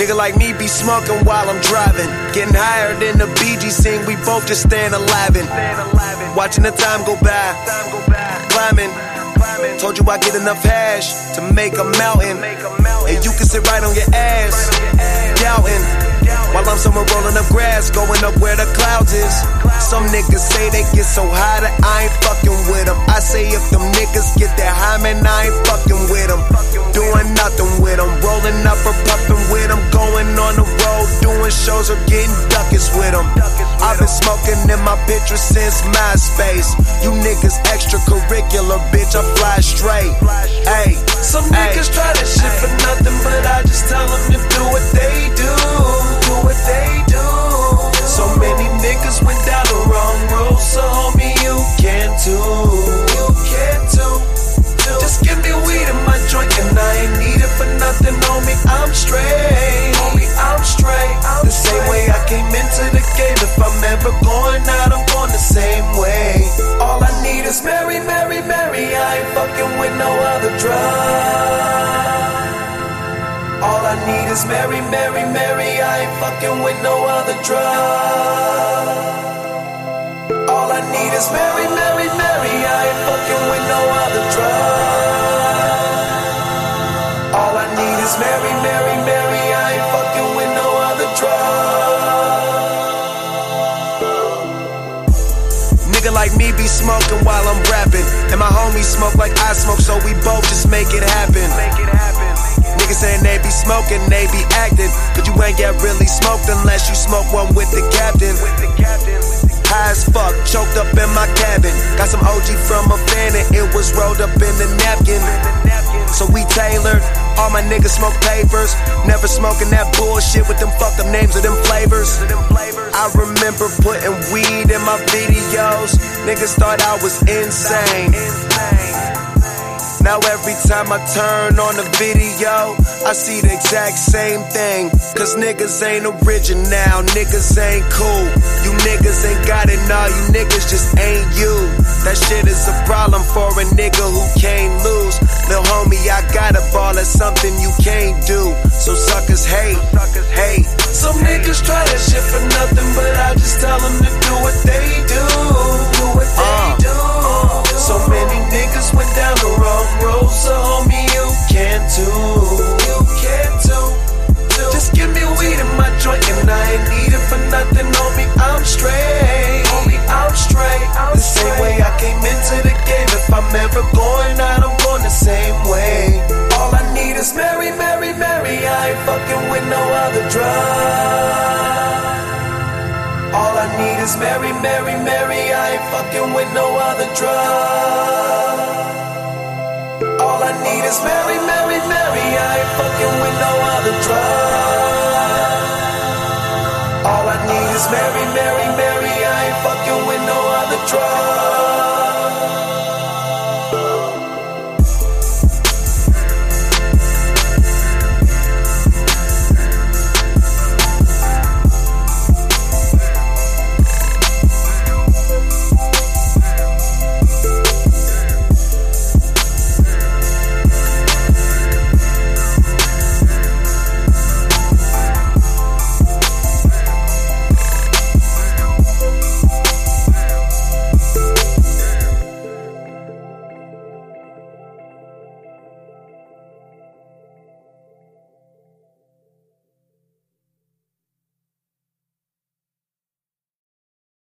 Nigga like me be smoking while I'm driving. Getting higher than the BG scene, we both just staying alive. Watching the time go by, climbing. Told you I get enough hash to make a mountain. And you can sit right on your ass, doubting. While I'm somewhere rolling up grass, going up where the clouds is. Some niggas say they get so high that I ain't fucking with them. I say if them niggas get that high, man, I ain't fucking with them. Doing nothing with them, rolling up or puffing with them. Going on the road, doing shows or getting duckets with them. I've been smoking in my picture since MySpace. You niggas extracurricular, bitch, I fly straight. Ayy, some niggas try that shit for nothing, but I just tell them to do what they do. Do what they do. So many niggas went down the wrong road, so homie, you can too. You can too. Just give me weed in my joint and I ain't need it for nothing, homie, I'm straight. Homie, I'm straight. The same way I came into the game. If I'm ever going out, I'm going the same way. All I need is Mary, Mary, Mary. I ain't fucking with no other drug. All I need is Mary, Mary, Mary. I ain't fucking with no other drug. All I need is Mary, Mary, Mary. I ain't fucking with no other drug. All I need is Mary, Mary, Mary. I ain't fucking with no other drug. nigga like me be smoking while I'm rapping. And my homies smoke like I smoke, so we both just make it happen. Niggas saying they be smoking, they be acting, but you ain't get really smoked unless you smoke one with the captain. High as fuck, choked up in my cabin. Got some OG from a fan and it was rolled up in the napkin. So we tailored, all my niggas smoke papers. Never smoking that bullshit with them fucked up names of them flavors. I remember putting weed in my videos. Niggas thought I was insane. Now every time I turn on the video, I see the exact same thing. Cause niggas ain't original, niggas ain't cool. You niggas ain't got it, nah, you niggas just ain't you. That shit is a problem for a nigga who can't lose. Lil' homie, I got a ball, that's something you can't do. So suckers hate, hate. Some niggas try that shit for nothing, but I just tell them to do what they do. Do what they do. So many niggas went down the wrong road, so homie, you can too. You can too. Just give me weed in my joint and I ain't need it for nothing, homie, I'm straight. Homie, I'm straight. The same way I came into the game. If I'm ever going out, I'm going the same way. All I need is Mary, Mary, Mary. I ain't fucking with no other drug. All I need is Mary, Mary, Mary. I ain't fucking with no other drug. All I need is Mary, Mary, Mary. I ain't fucking with no other drug. All I need is Mary, Mary, Mary. I ain't fucking with no other drug.